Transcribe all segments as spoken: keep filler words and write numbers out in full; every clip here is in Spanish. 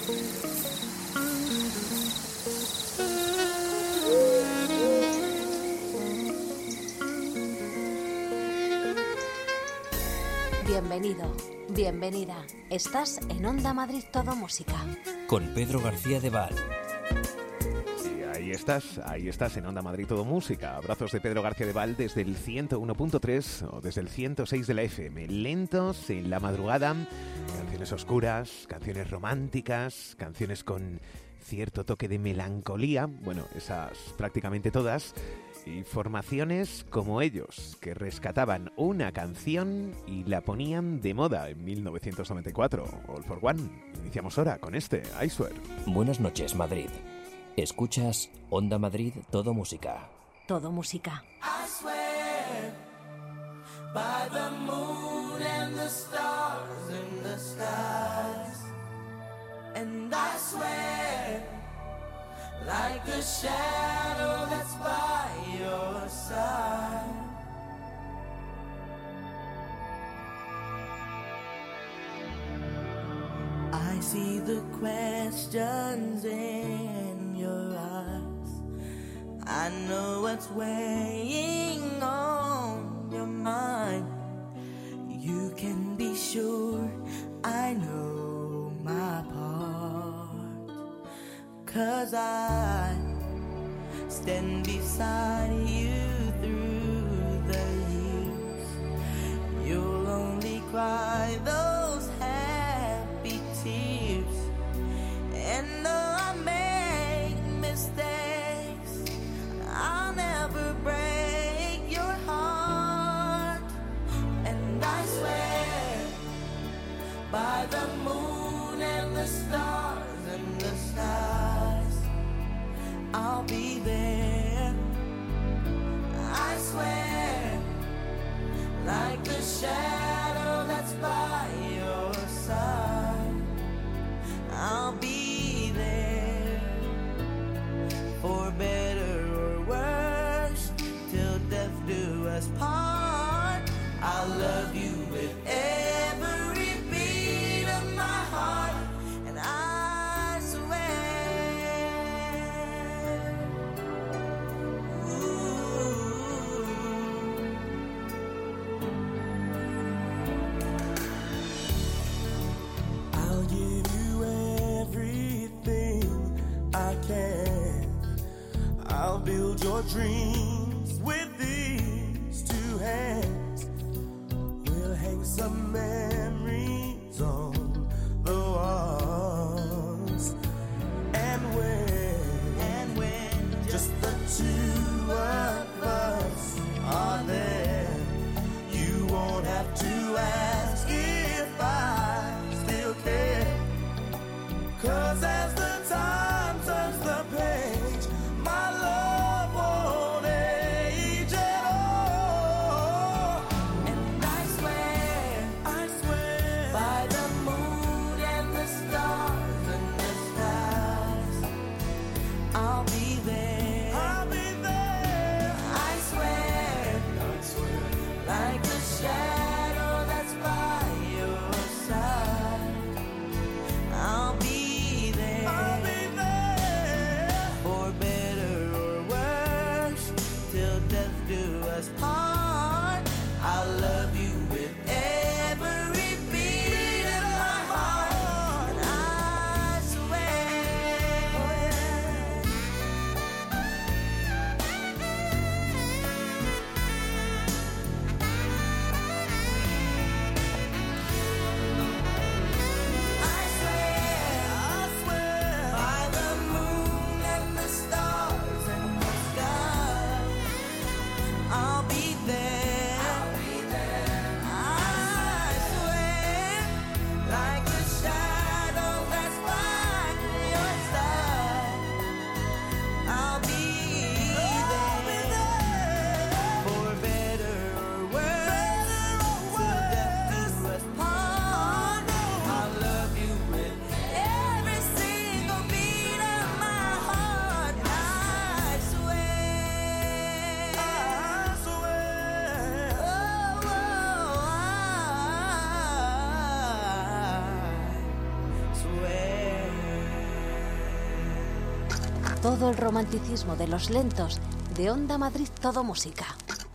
Bienvenido, bienvenida. Estás en Onda Madrid Todo Música. Con Pedro García de Val. Y ahí estás, ahí estás en Onda Madrid Todo Música. Abrazos de Pedro García de Val desde el ciento uno punto tres o desde el ciento seis de la F M. Lentos en la madrugada, canciones oscuras, canciones románticas, canciones con cierto toque de melancolía. Bueno, esas prácticamente todas. Y formaciones como ellos, que rescataban una canción y la ponían de moda en mil novecientos noventa y cuatro. All for One. Iniciamos ahora con este, I Swear. Buenas noches, Madrid. Escuchas Onda Madrid Todo Música. Todo Música. I swear by the moon and the stars in the skies, and I swear like a shadow that's by your side. I see the questions in your eyes. I know what's weighing on your mind. You can be sure I know my part, 'cause I stand beside you through the years. You'll only cry those happy tears. And though I make mistakes, I'll never break your heart. And I swear by the moon and the stars and the skies, I'll be there. I swear like the shadow that's by your side, I'll be there. For better or worse, till death do us part. I'll love you with every beat of my heart. And I swear, ooh, I'll give you everything I can. I'll build your dreams with these two hands. We'll hang some memories on the walls. And when, and when just the two of us are there, you won't have to ask if I still care. 'Cause as the time turns the page, my love won't end. todo el romanticismo de los lentos de Onda Madrid Todo Música.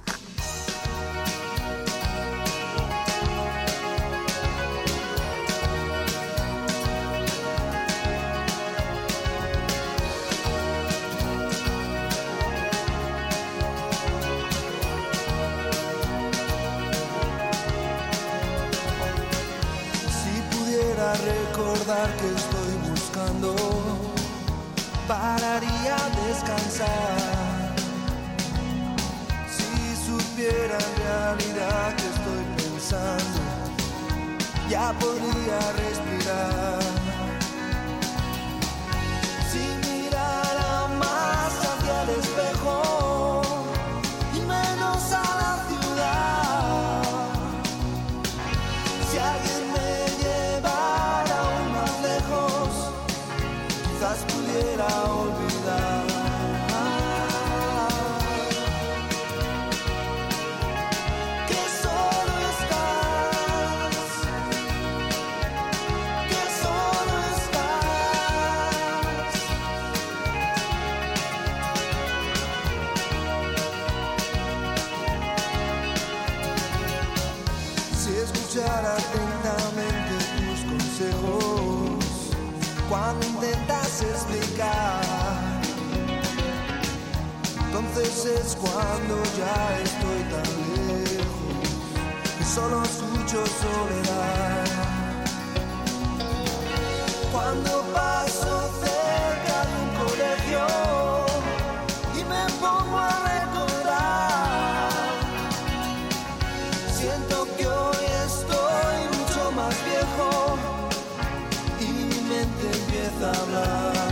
Recordar que estoy buscando, pararía a descansar. Si supiera en realidad que estoy pensando, ya podría respirar. Si mirara más hacia el espejo y menos a la ciudad, si alguien me quizás pudiera olvidar que solo estás, que solo estás. Si escuchara atentamente tus consejos cuando intentas explicar, entonces es cuando ya estoy tan lejos que solo escucho soledad. Cuando paso cerca de un colegio y me pongo a recordar, siento que hoy estoy mucho más viejo y mi mente empieza a hablar.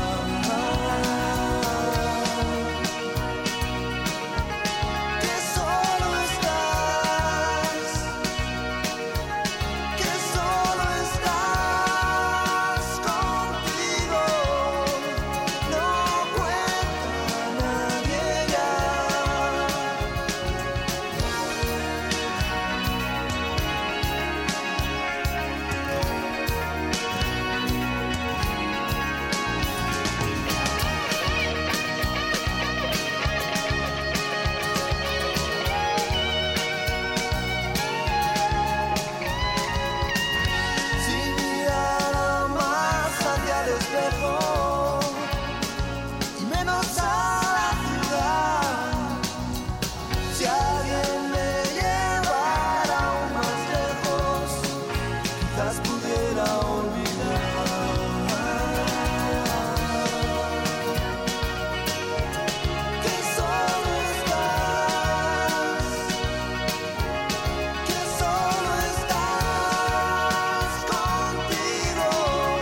Que solo estás, que solo estás contigo. No cuenta nadie ya. Y menos a la ciudad, si alguien me llevara aún más lejos, quizás pudiera olvidar que solo estás, que solo estás contigo.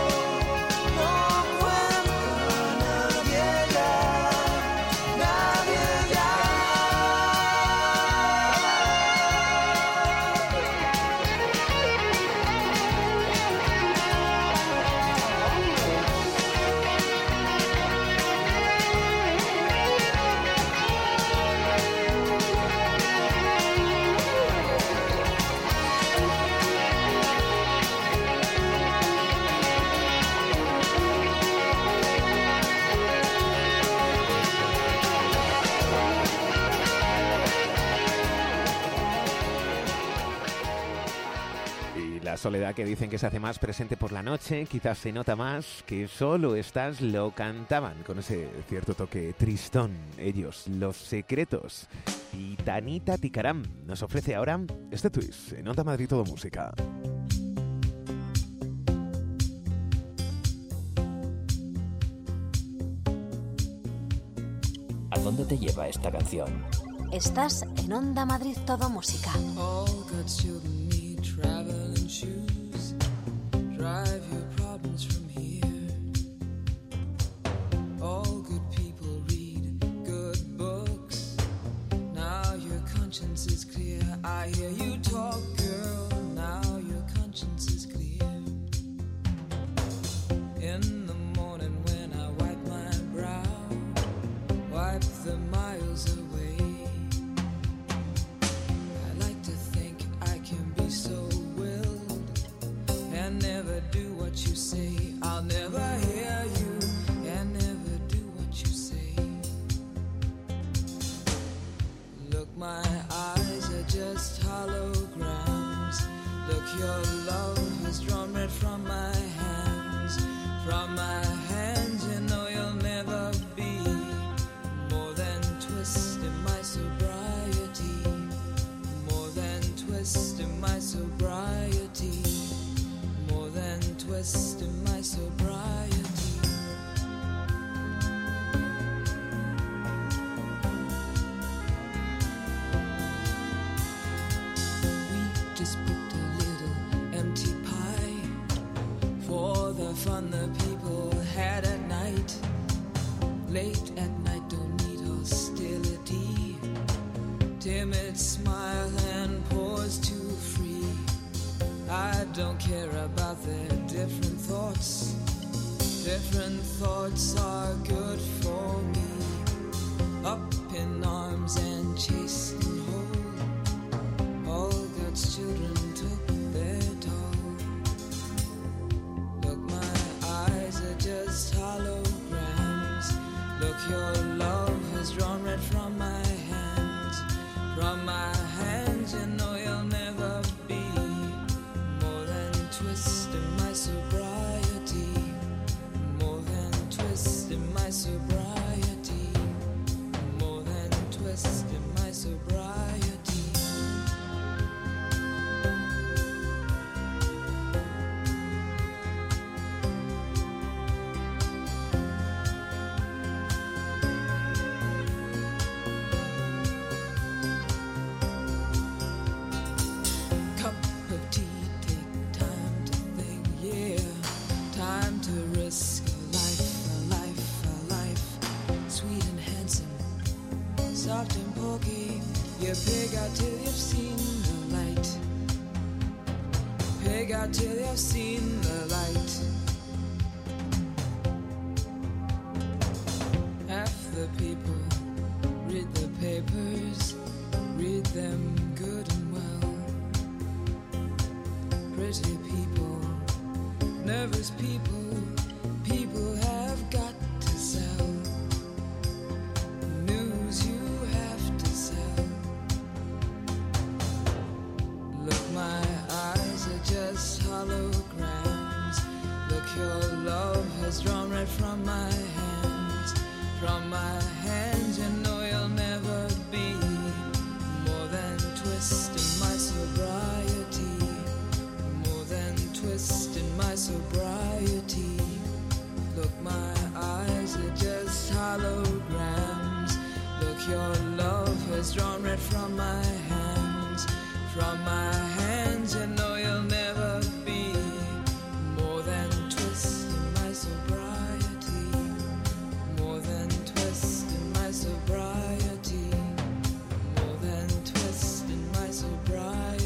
La soledad que dicen que se hace más presente por la noche, quizás se nota más, que solo estás, lo cantaban con ese cierto toque tristón. Ellos, Los Secretos. Y Tanita Tikaram nos ofrece ahora este twist en Onda Madrid Todo Música. ¿A dónde te lleva esta canción? Estás en Onda Madrid Todo Música. Traveling shoes, drive your problems from here. All good people read good books. Now your conscience is clear. I hear you talk, girl. Now your conscience is clear. In the morning when I wipe my brow, wipe the miles away. I like to think I can be so and never do what you say. I'll never hear you and never do what you say. twist in my sobriety. We just booked a little empty pie for the fun the people had at night. Late at night, don't need hostility. Timid smile and pause too free. I don't care about their different thoughts. Different thoughts are good for me. Up in arms and chased and whole. All God's children took their toll. Look, my eyes are just holograms. Look, your love has drawn red from my hands. From my hands, you know you'll never be more than twist in my sobriety. More than twist in my sobriety. More than twist in my sobriety. Cup of tea, take time to think, yeah. Time to risk a life, a life, a life. Sweet and handsome, soft and pokey. You pig out till you've seen the light. Pig out till you've seen the light. Half the people read the papers, read them good and well. Pretty people, nervous people, people have got to sell. News you have to sell. Look, my eyes are just holograms. Look, your love has drawn red from my hands. From my hands, you know you'll never be more than twist in my sobriety. More than twist in my sobriety. Look, my eyes are just holograms. Look, your love has drawn red from my hands. From my hands, you know you'll never be more than twist in my sobriety. More than twist in my sobriety. More than twist in my sobriety.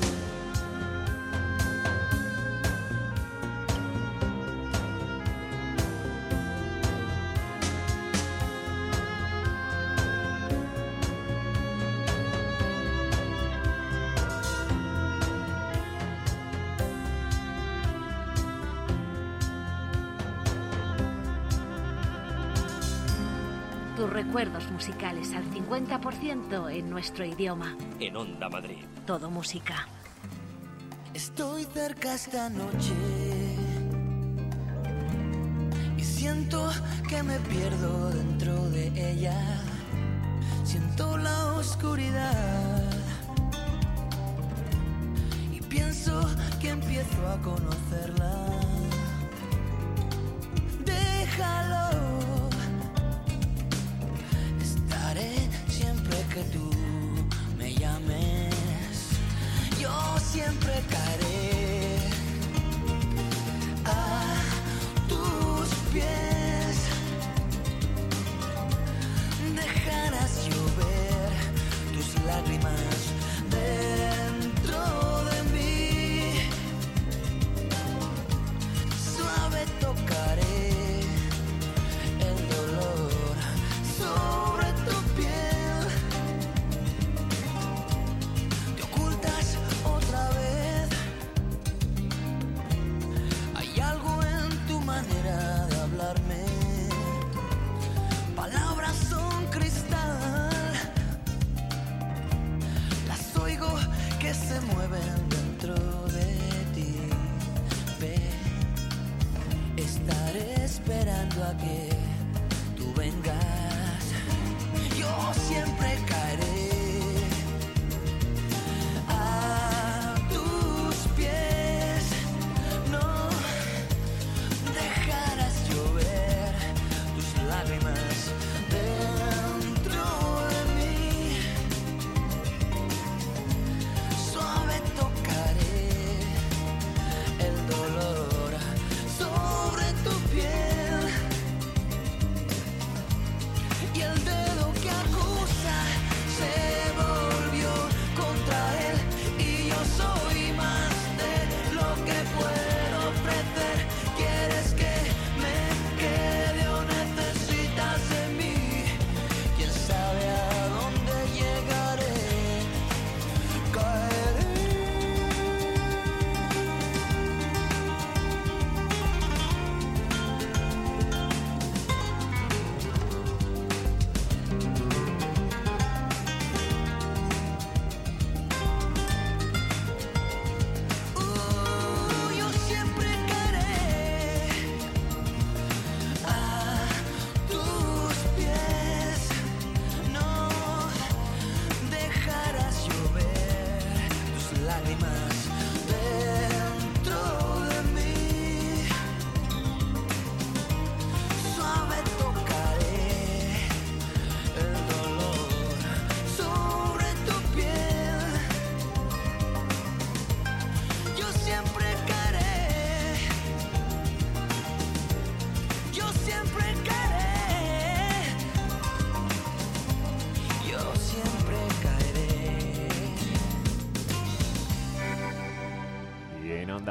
Tus recuerdos musicales al cincuenta por ciento en nuestro idioma. En Onda Madrid. Todo música. Estoy cerca esta noche y siento que me pierdo dentro de ella. Siento la oscuridad y pienso que empiezo a conocerla. Déjalo. Estaré siempre que tú me llames. Yo siempre caeré a tus pies. Dejarás llover tus lágrimas dentro de mí. Suave tocaré el dolor sobre tu piel. Te ocultas otra vez. Hay algo en tu manera de hablarme. Palabras son cristal. Las oigo que se mueven dentro de ti. Ve, estaré esperando a que tú vengas. Yo siempre caeré a tus pies. No,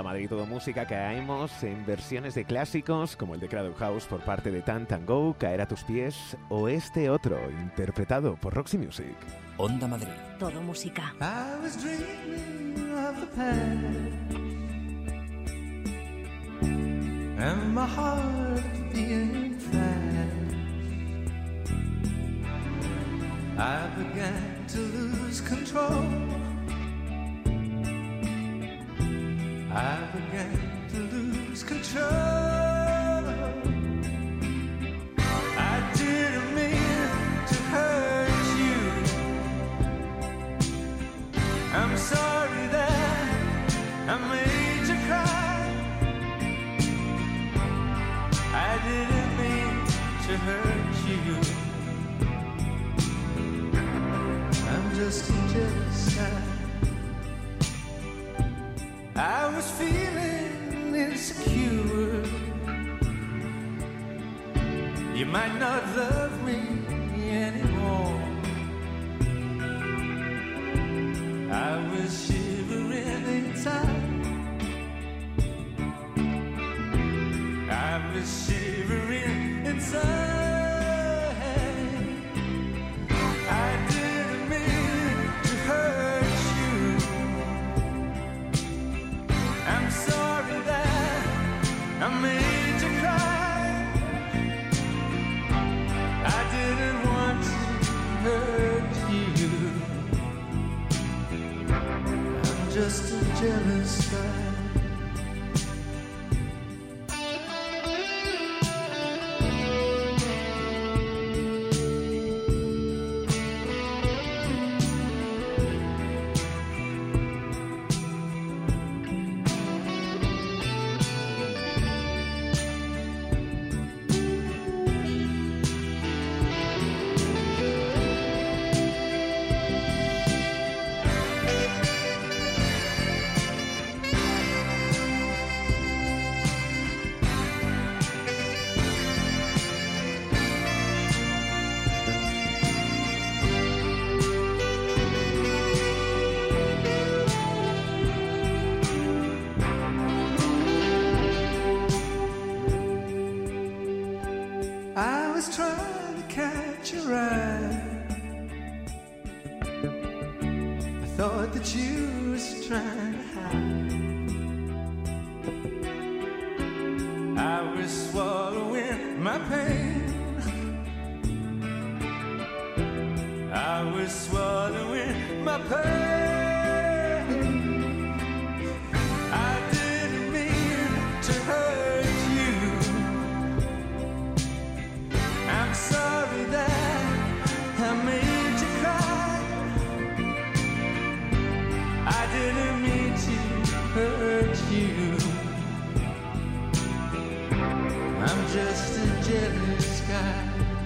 Madrid Todo Música caemos en versiones de clásicos como el de Cradle House por parte de Tan Tan Go, Caer a tus pies, o este otro, interpretado por Roxy Music. Onda Madrid. Todo música. I was dreaming of the past and my heart being fast. I began to lose control. I began to lose control. I didn't mean to hurt you. I'm sorry that I made you cry. I didn't mean to hurt you. I'm just a jealous guy. I was feeling insecure. You might not love me anymore. I was shivering inside. I was shivering inside. I didn't mean to hurt you. I'm sorry that I made you cry. I didn't want to hurt you. I'm just a jealous guy. I was trying to catch your eye. I thought that you was trying to hide. I was swallowing my pain. I was swallowing my pain. I didn't mean to hurt you. I'm sorry that I made you cry. I didn't mean to hurt you. I'm just a jealous guy.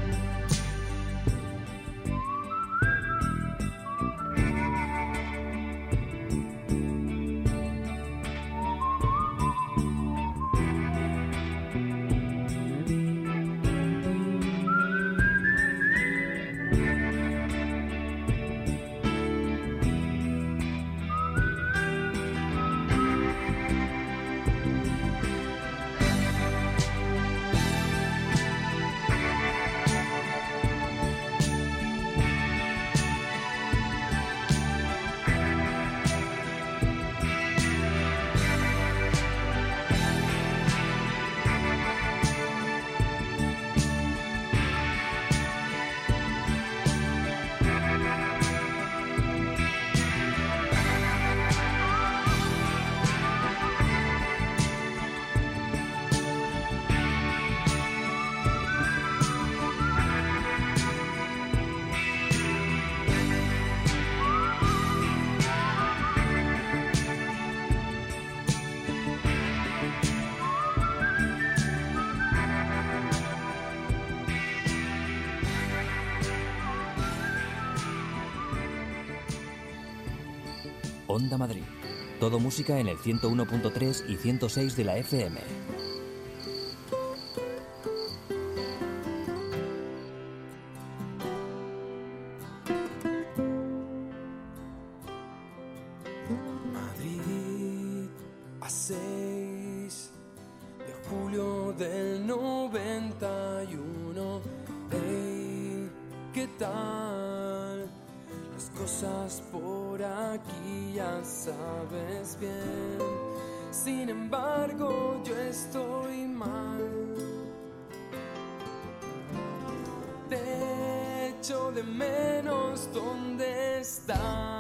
Onda Madrid. Todo música en el ciento uno punto tres y ciento seis de la F M. Madrid, hace julio del noventa y uno. Hey, ¿qué tal? Las cosas por aquí ya sabes bien. Sin embargo, yo estoy mal. Te echo de menos, ¿dónde estás?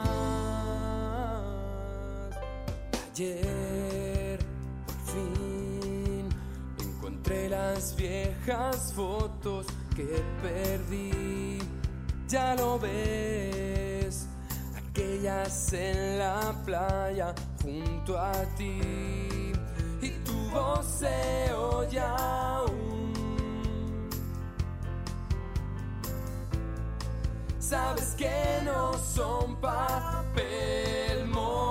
Ayer, por fin, encontré las viejas fotos que perdí. Ya lo ves, aquellas en la playa junto a ti, y tu voz se oye aún. Sabes que no son papel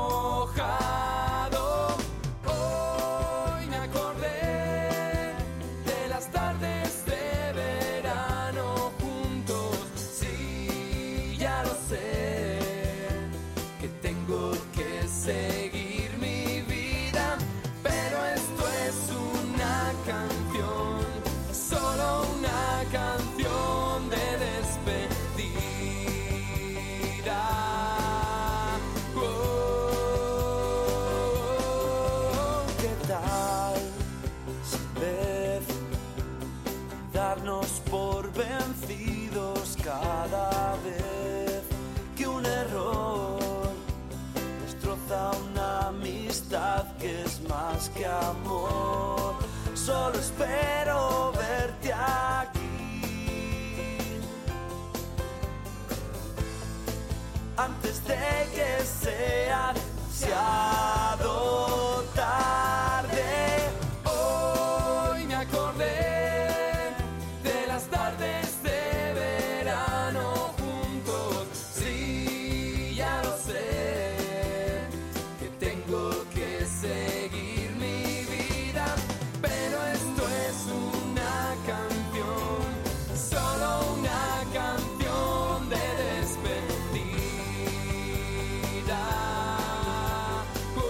mojado. Hoy me acordé de las tardes de verano juntos. Sí, ya lo sé, que tengo que seguir mi vida, pero esto es una canción, solo una canción de despedida. Oh, ¿qué tal? Sin vez darnos por vencidos cada vez que un error destroza una amistad que es más que amor. Solo espero verte aquí antes de que sea demasiado tarde. hoy me acordé de las tardes de verano juntos. Sí, ya lo sé, que tengo que seguir mi vida, pero esto es una canción, solo una canción de despedida. Oh,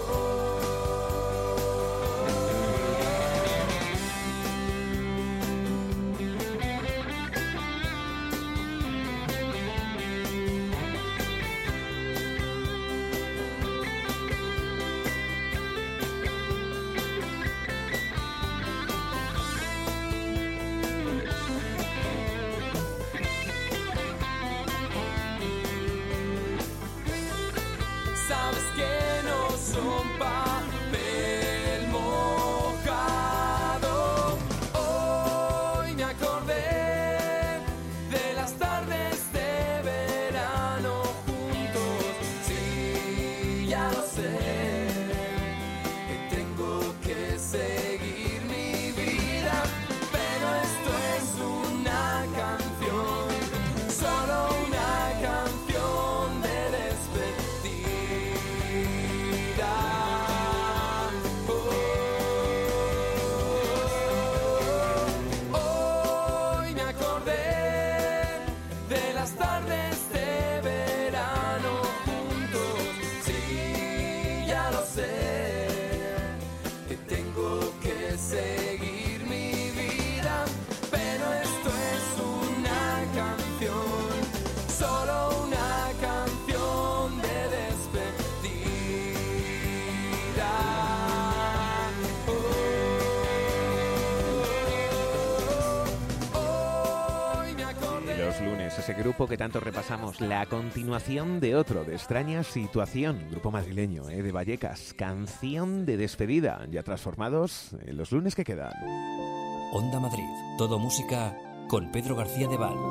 sabes que no son papel mojado. Hoy me acordé de las tardes de verano juntos. Sí, ya lo sé, que tengo que seguir mi vida, pero esto es una canción, solo una canción de despedida. Oh, hoy me acordé de las tardes de verano juntos. Sí, ya lo sé, que tengo que seguir mi vida, pero esto es una canción, solo una canción de despedida. Oh, hoy me acordé. Los lunes, ese grupo que tanto repasamos, la continuación de otro, de Extraña Situación, grupo madrileño, ¿eh? de Vallecas, canción de despedida, ya transformados en los lunes que quedan. Onda Madrid, todo música con Pedro García de Val.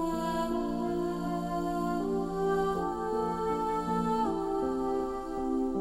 Oh,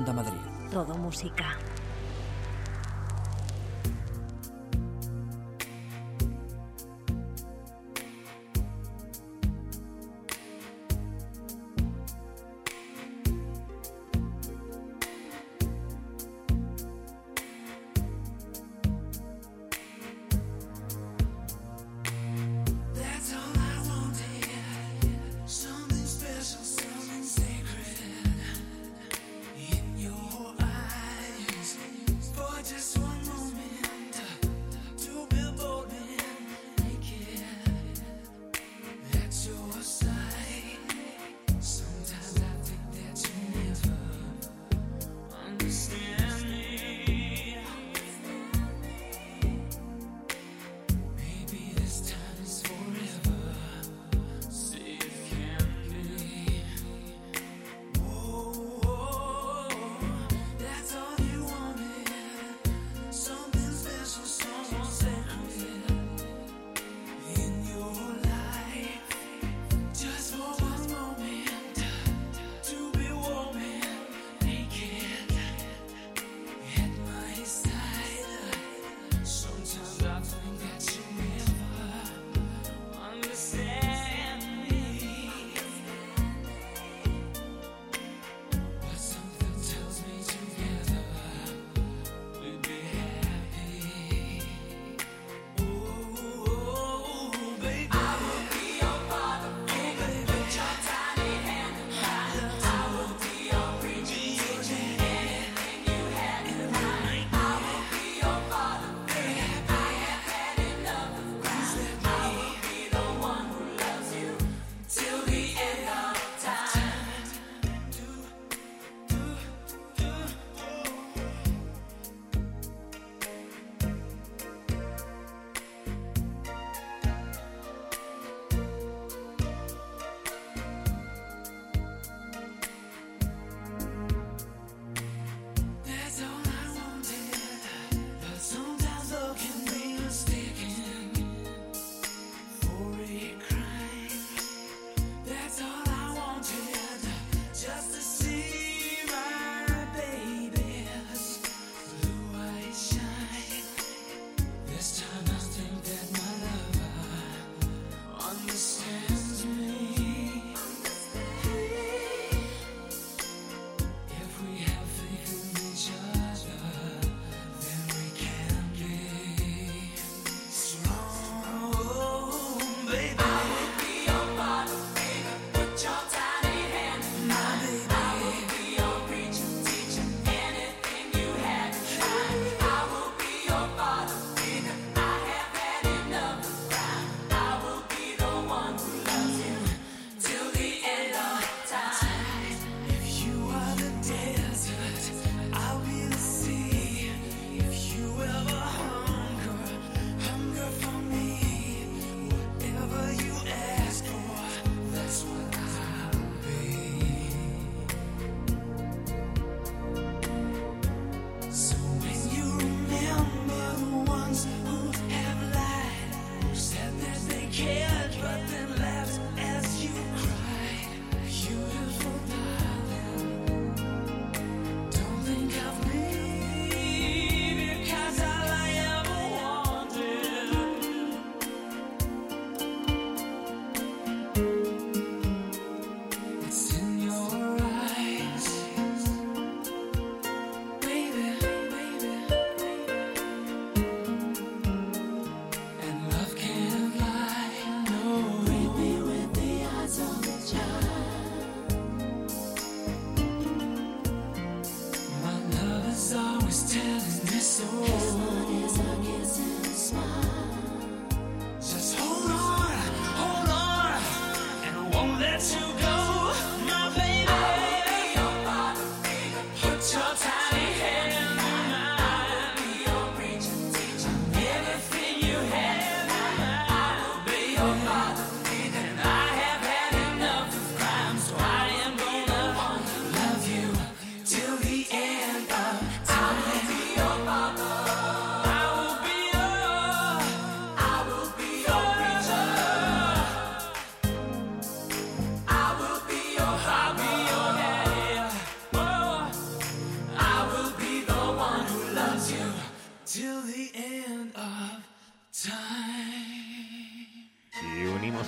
Onda Madrid. Todo música. Something sacred in your eyes.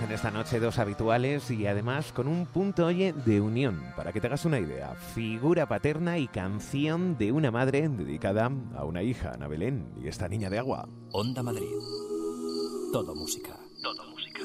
en esta noche, dos habituales y además con un punto, oye, de unión. Para que te hagas una idea, figura paterna y canción de una madre dedicada a una hija, Ana Belén, y esta niña de agua. Onda Madrid. Todo música. Todo música.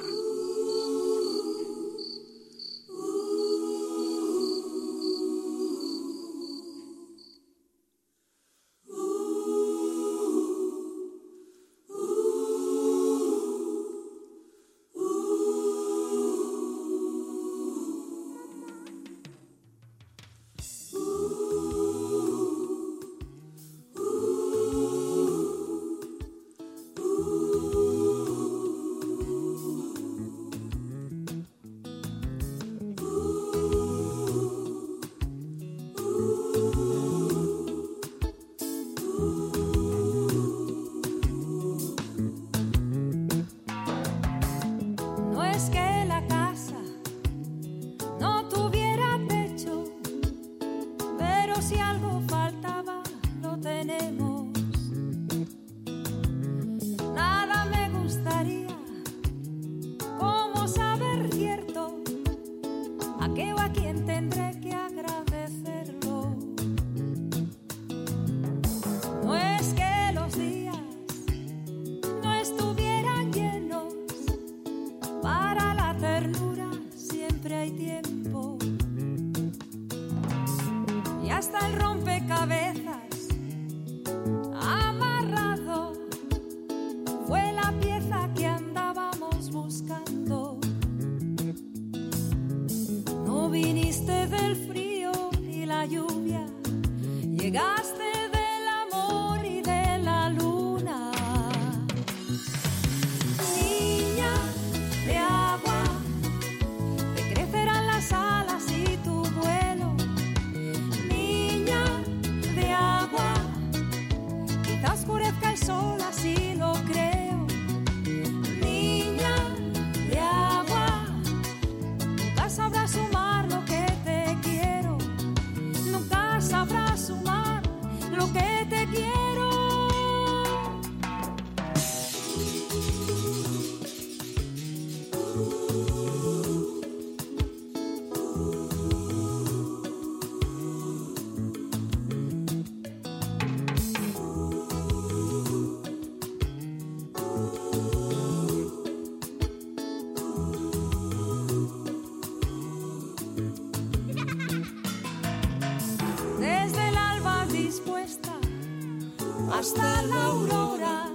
Hasta la aurora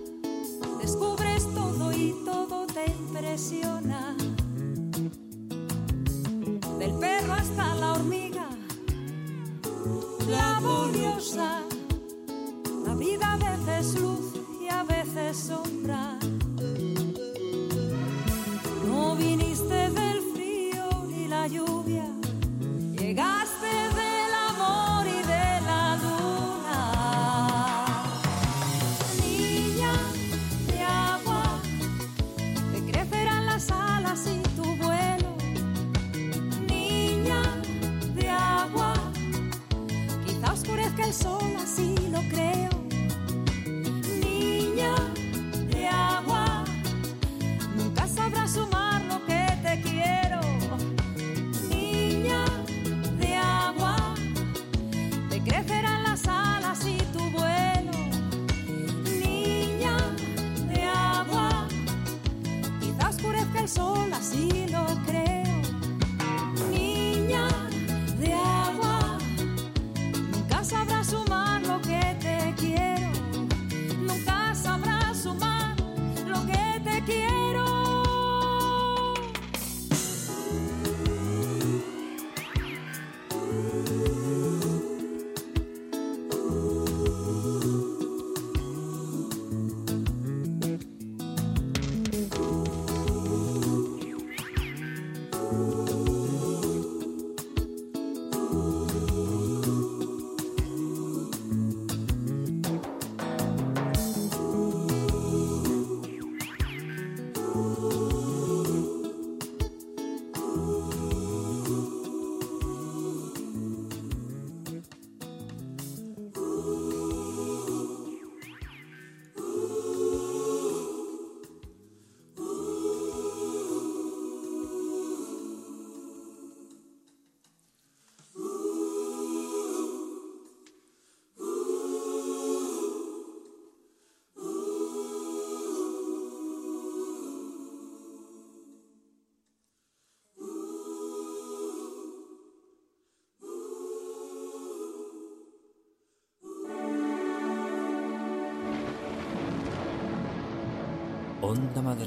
descubres todo y todo te impresiona. Del perro hasta la hormiga laboriosa, la vida a veces luz y a veces sombra. No viniste del frío ni la lluvia, llegaste del amor y de la luna. Niña de agua, te crecerán las alas y tu vuelo. Niña de agua, quizá oscurezca el sol, así lo creo. Niña de agua, nunca sabrás sumar lo que te quiero. Niña de agua, te crecerán las alas y tu vuelo. Niña de agua, quizá oscurezca el sol, así lo creo. Niña de agua, nunca sabrás sumar lo que te quiero. Onda Madrid.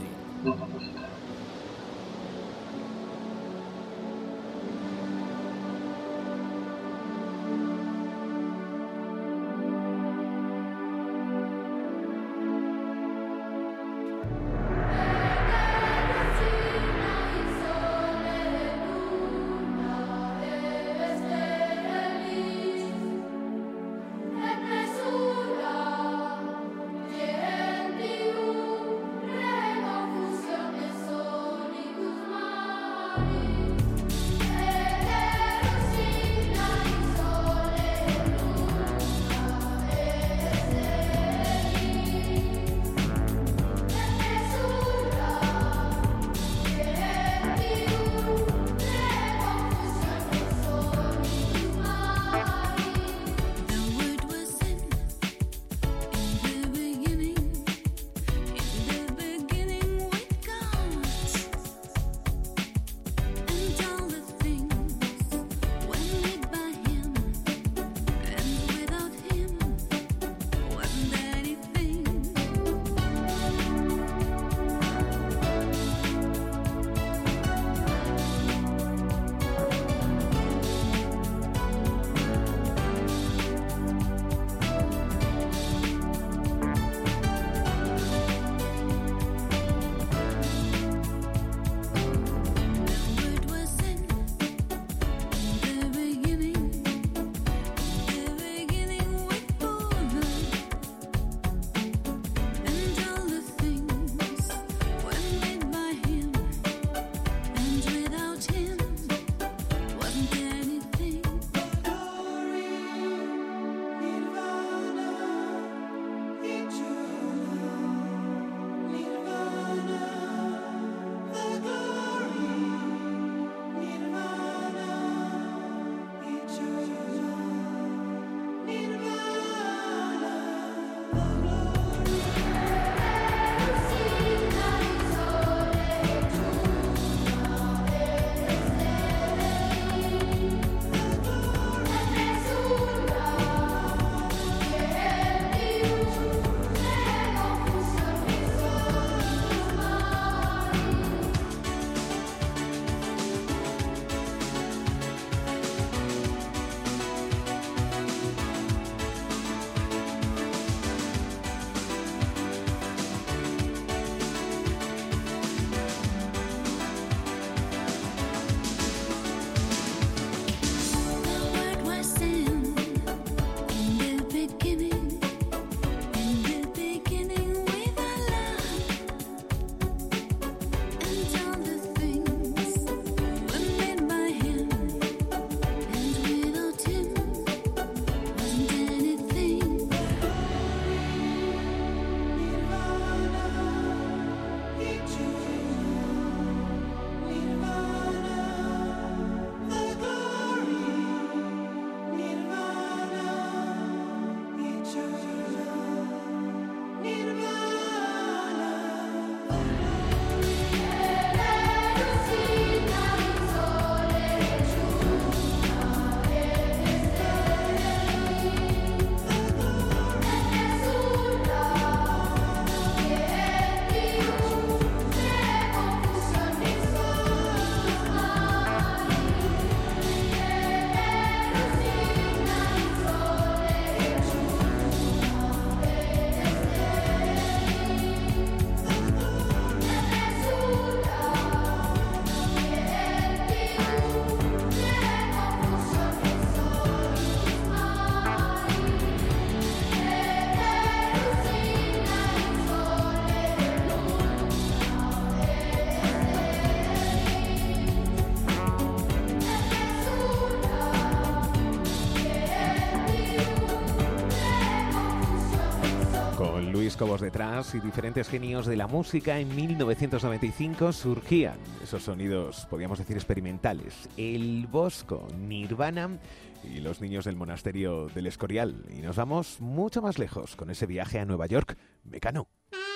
Cobos detrás y diferentes genios de la música, en mil novecientos noventa y cinco surgían esos sonidos, podríamos decir, experimentales. El Bosco, Nirvana y los niños del monasterio del Escorial. Y nos vamos mucho más lejos con ese viaje a Nueva York, Mecano.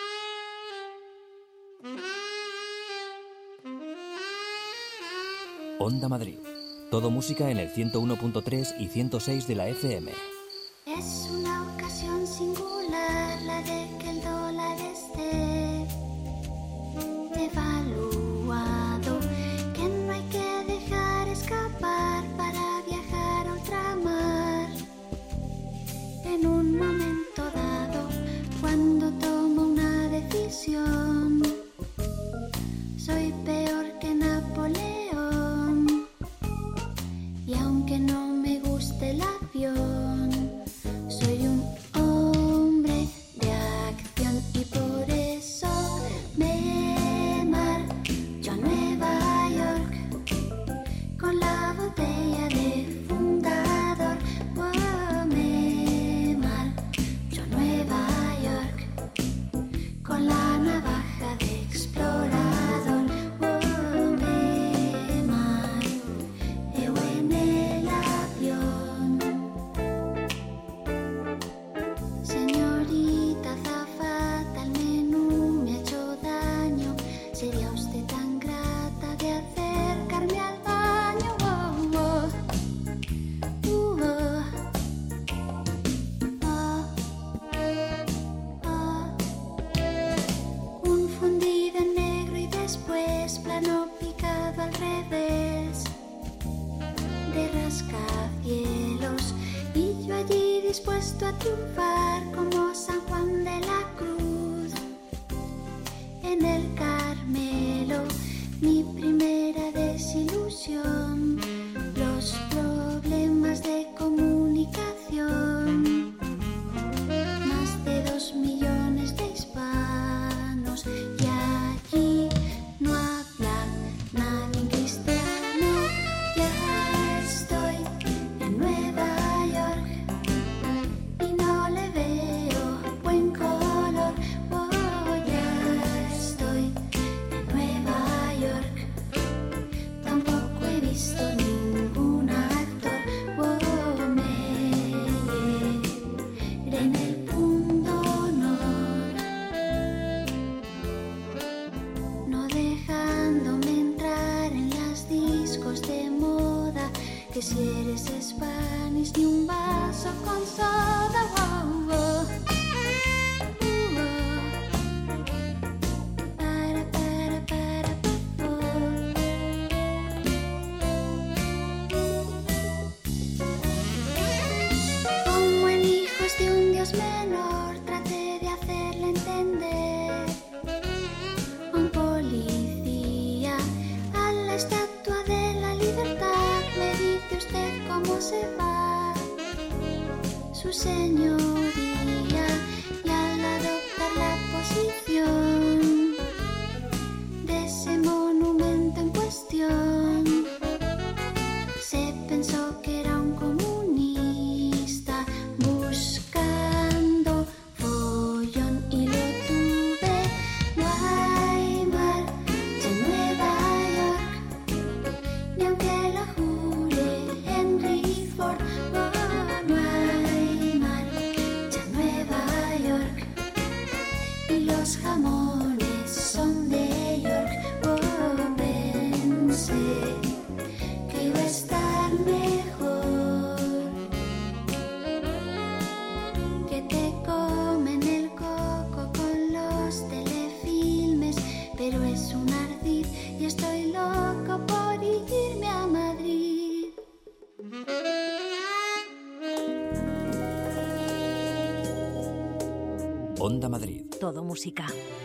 Onda Madrid. Todo música en el ciento uno punto tres y ciento seis de la F M. Es una ocasión singular la de que el dólar esté evaluado que no hay que dejar escapar para viajar a ultramar. En un momento dado, cuando tomo una decisión, soy peor que Napoleón. Y aunque no me guste el avión, soy un hombre de acción y por eso me marcho a Nueva York con la botella de fundador. Oh, me marcho a Nueva York con la navaja de explorador. Oh, me mareo en el avión. Señorita azafata, el menú me ha hecho daño. ¿Sería usted tan grata de acercarme al baño? Oh, oh. Uh, oh. Oh, oh. Un fundido en negro y después plano picado al revés de rascacielos, y yo allí dispuesto a triunfar como San Juan de la Cruz. En el Carmelo, mi primera desilusión, los problemas de comunicación. Más de dos millones de hispanos y allí no habla nadie cristiano. Ya estoy en Nueva York y no le veo buen color. Oh, ya estoy en Nueva York, tampoco he visto ningún actor. Oh, me iré en el punto honor, no dejándome entrar en las discos de moda, que si eres Spanish ni un vaso con soda. Oh, oh. Uh, oh. Para, para, para, pa, oh. Como en Hijos de un Dios menor, traté de hacerle entender a un policía, a la Estatua de la Libertad. Me dice usted cómo se va su señoría, y al adoptar la posición de ese monumento en cuestión, se pensó que era un comunista buscando follón, y lo tuve. Guaymar, en Nueva York, ni aunque lo jure Henry Ford. Oh, Guaymar, en Nueva York, y los jamones son de York. Oh, pensé que iba a estar mejor, que te comen el coco con los telefilmes, pero es un ardid y estoy loco por irme a Madrid. Onda Madrid. Todo música.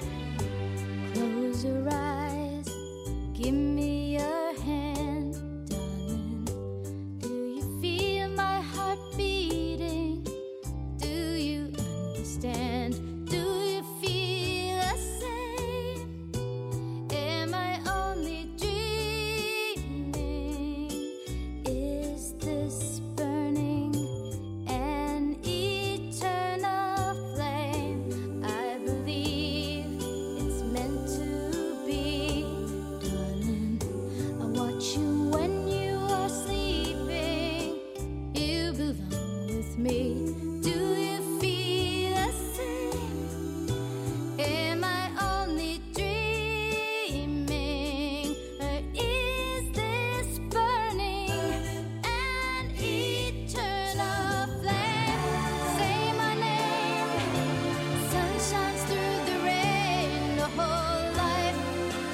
Close your eyes, give me your hand, darling. Do you feel my heart beating? Do you understand? Do you feel the same? Am I only dreaming? Is this burning an eternal flame? I believe it's meant to be, darling. I watch you when you are sleeping. You belong with me. Do you feel the same? Am I only dreaming? Or is this burning an eternal flame? Say my name. Sun shines through the rain. The whole life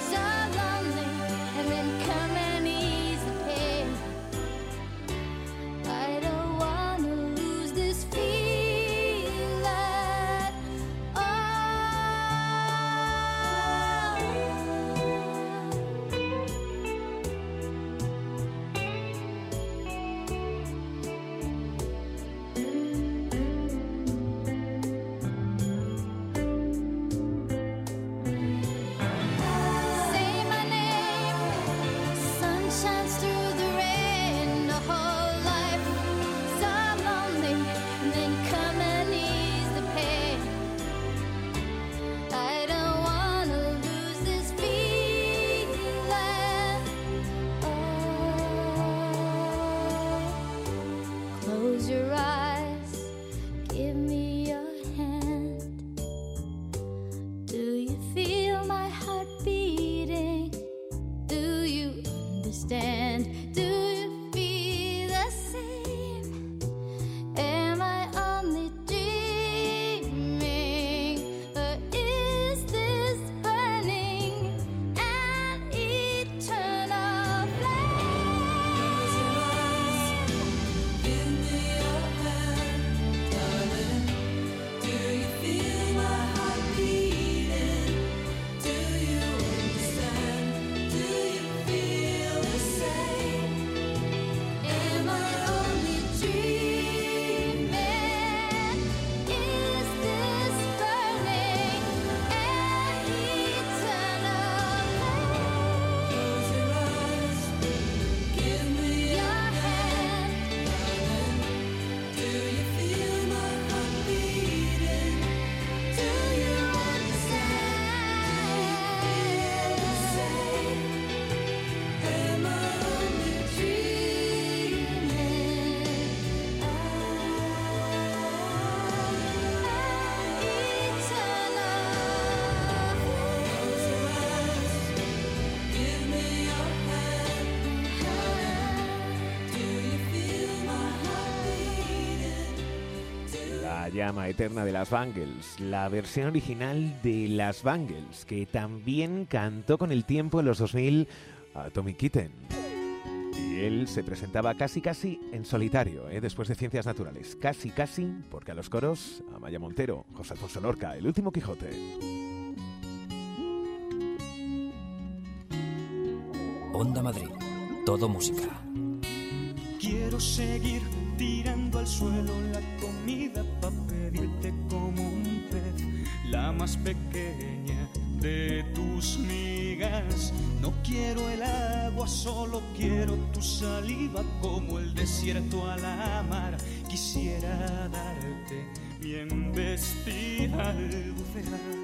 La llama eterna de las Bangles, la versión original de las Bangles, que también cantó con el tiempo en los dos mil a Tommy Kitten. Y él se presentaba casi casi en solitario, ¿eh? Después de Ciencias Naturales. Casi casi, porque a los coros, Amaya Montero, José Alfonso Lorca, El último Quijote. Onda Madrid, todo música. Quiero seguir tirando al suelo la comida para pedirte como un pez, la más pequeña de tus migas. No quiero el agua, solo quiero tu saliva, como el desierto a la mar. Quisiera darte mi embestida al bucear.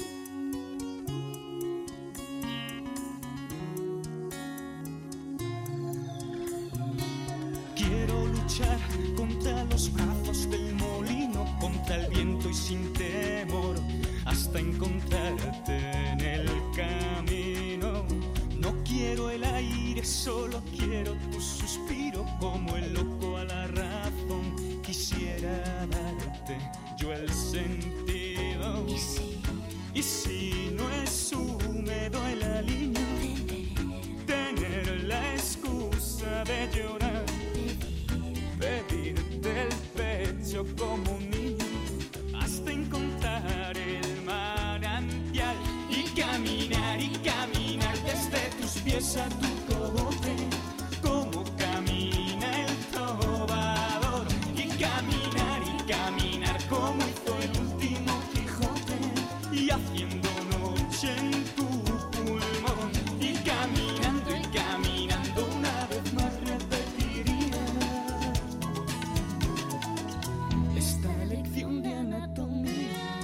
Contra los brazos del molino, contra el viento y sin temor, hasta encontrarte en el camino. No quiero el aire, solo quiero tu suspiro, como el loco a la razón. Quisiera darte yo el sentido. Y si, y si no es húmedo el aliño, tener la excusa de llorar, pedirte el pecho como un niño, hasta encontrar el manantial. Y caminar y caminar desde tus pies a tu cogote, como camina el trovador. Y caminar y caminar como hizo el último Quijote, y haciendo noche en tu pulmón. Y caminando y caminando una vez más repetiría esta lección de anatomía.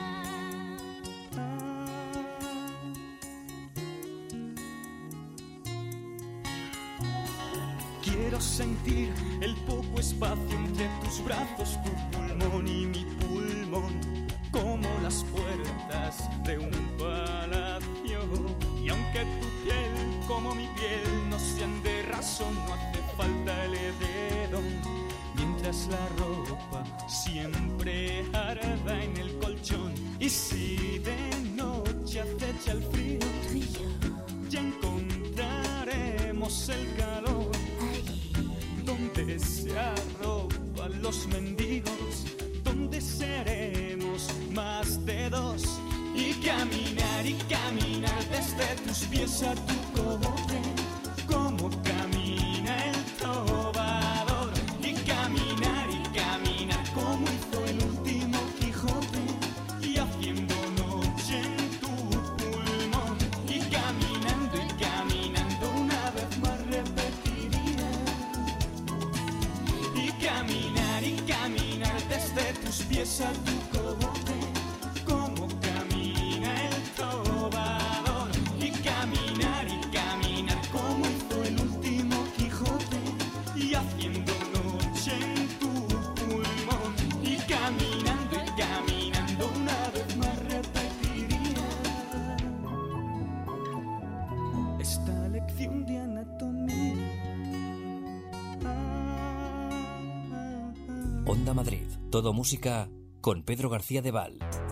Quiero sentir el poco espacio entre tus brazos, tu pulmón y mi pulmón, como las puertas de un palacio. Y aunque tu piel como mi piel no sean de razón, no hace falta el edredón, mientras la ropa siempre arda en el colchón. Y si de noche acecha el frío, ya encontraremos el calor, donde se arropan los mendigos, donde seremos más de dos. Y caminar y caminar desde tus pies a tu cogote, como camina el trovador. Y caminar y caminar como hizo el último Quijote, y haciendo noche en tu pulmón. Y caminando y caminando una vez más repetiría. Y caminar y caminar desde tus pies a tu cogote, como camina el trovador. Y caminar y caminar como hizo el último Quijote, y haciendo noche en tu pulmón. Y caminando y caminando una vez más repetiría esta lección de anatomía. Onda Madrid, todo música con Pedro García de Val.